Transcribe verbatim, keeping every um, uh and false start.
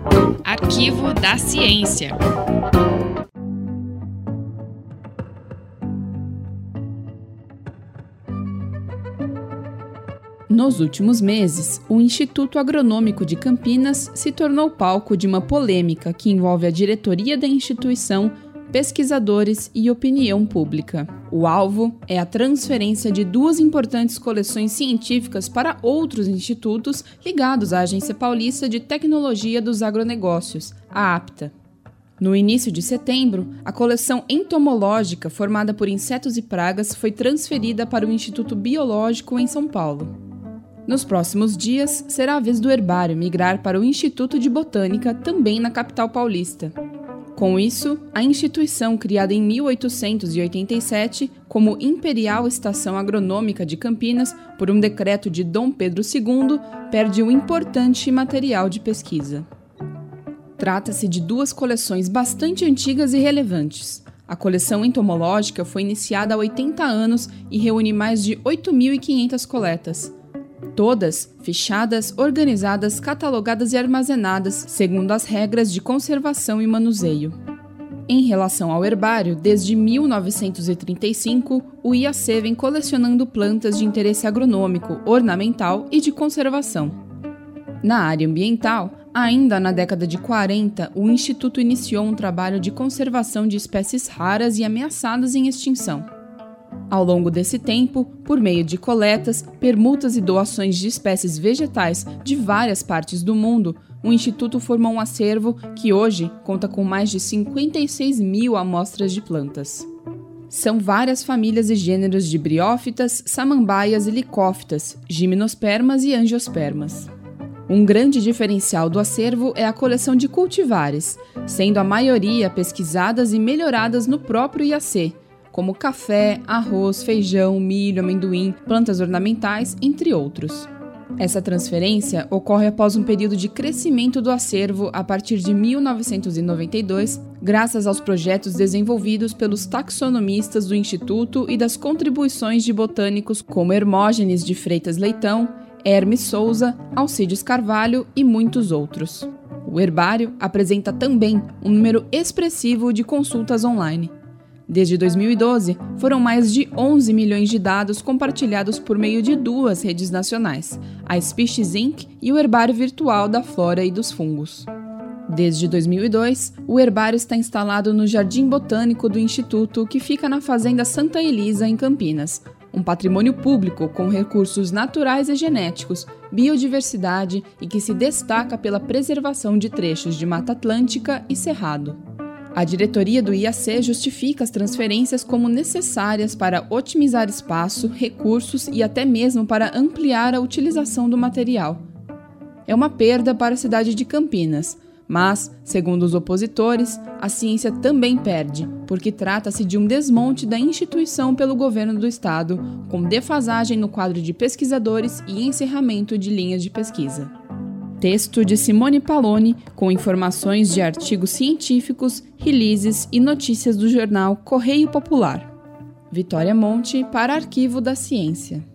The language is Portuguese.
Arquivo da Ciência. Nos últimos meses, o Instituto Agronômico de Campinas se tornou palco de uma polêmica que envolve a diretoria da instituição, pesquisadores e opinião pública. O alvo é a transferência de duas importantes coleções científicas para outros institutos ligados à Agência Paulista de Tecnologia dos Agronegócios, a APTA. No início de setembro, a coleção entomológica formada por insetos e pragas foi transferida para o Instituto Biológico em São Paulo. Nos próximos dias, será a vez do herbário migrar para o Instituto de Botânica, também na capital paulista. Com isso, a instituição, criada em mil oitocentos e oitenta e sete como Imperial Estação Agronômica de Campinas por um decreto de Dom Pedro segundo, perde um importante material de pesquisa. Trata-se de duas coleções bastante antigas e relevantes. A coleção entomológica foi iniciada há oitenta anos e reúne mais de oito mil e quinhentas coletas. Todas fichadas, organizadas, catalogadas e armazenadas segundo as regras de conservação e manuseio. Em relação ao herbário, desde mil novecentos e trinta e cinco, o I A C vem colecionando plantas de interesse agronômico, ornamental e de conservação. Na área ambiental, ainda na década de quarenta, o Instituto iniciou um trabalho de conservação de espécies raras e ameaçadas em extinção. Ao longo desse tempo, por meio de coletas, permutas e doações de espécies vegetais de várias partes do mundo, o Instituto formou um acervo que hoje conta com mais de cinquenta e seis mil amostras de plantas. São várias famílias e gêneros de briófitas, samambaias e licófitas, gimnospermas e angiospermas. Um grande diferencial do acervo é a coleção de cultivares, sendo a maioria pesquisadas e melhoradas no próprio I A C, como café, arroz, feijão, milho, amendoim, plantas ornamentais, entre outros. Essa transferência ocorre após um período de crescimento do acervo a partir de mil novecentos e noventa e dois, graças aos projetos desenvolvidos pelos taxonomistas do Instituto e das contribuições de botânicos como Hermógenes de Freitas Leitão, Hermes Souza, Alcides Carvalho e muitos outros. O herbário apresenta também um número expressivo de consultas online. Desde dois mil e doze, foram mais de onze milhões de dados compartilhados por meio de duas redes nacionais, a Species incorporated e o Herbário Virtual da Flora e dos Fungos. Desde dois mil e dois, o herbário está instalado no Jardim Botânico do Instituto, que fica na Fazenda Santa Elisa, em Campinas, um patrimônio público com recursos naturais e genéticos, biodiversidade e que se destaca pela preservação de trechos de Mata Atlântica e Cerrado. A diretoria do I A C justifica as transferências como necessárias para otimizar espaço, recursos e até mesmo para ampliar a utilização do material. É uma perda para a cidade de Campinas, mas, segundo os opositores, a ciência também perde, porque trata-se de um desmonte da instituição pelo governo do estado, com defasagem no quadro de pesquisadores e encerramento de linhas de pesquisa. Texto de Simone Paloni, com informações de artigos científicos, releases e notícias do jornal Correio Popular. Vitória Monte para Arquivo da Ciência.